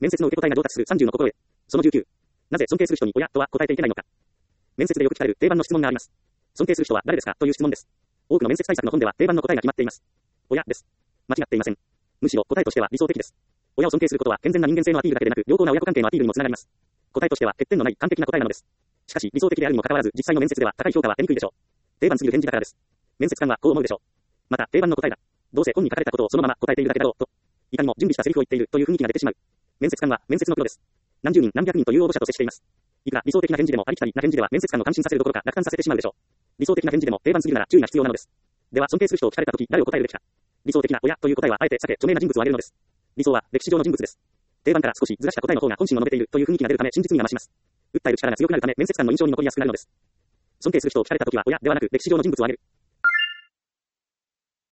面接の受け答えが上達する30の心得。その19。なぜ尊敬する人に親とは答えていけないのか。面接でよく聞かれる定番の質問があります。尊敬する人は誰ですかという質問です。多くの面接対策の本では定番の答えが決まっています。親です。間違っていません。むしろ答えとしては理想的です。親を尊敬することは健全な人間性のアピールだけでなく、良好な親子関係のアピールにもつながります。答えとしては欠点のない完璧な答えなのです。しかし理想的であるにもかかわらず、実際の面接では高い評価は得にくいでしょう。定番すぎる返事だからです。面接官はこう思うでしょう。また定番の答えだ。どうせ本に書かれたことをそのまま答えているだけだろうと。いかにも準備したセリフを言っているという雰囲気が出てしまう。面接官は面接のプロです。何十人何百人という応募者と接しています。いくら理想的な返事でもありきたりな返事では面接官を感心させるどころか落胆させてしまうでしょう。理想的な返事でも定番すぎるなら注意が必要なのです。では尊敬する人を聞かれたとき誰を答えるべきか。理想的な親という答えはあえて避け著名な人物を挙げるのです。理想は歴史上の人物です。定番から少しずらした答えの方が本心を述べているという雰囲気が出るため真実味が増します。訴える力が強くなるため面接官の印象に残りやすくなるのです。尊敬する人を聞かれたときは親ではなく歴史上の人物を挙げる。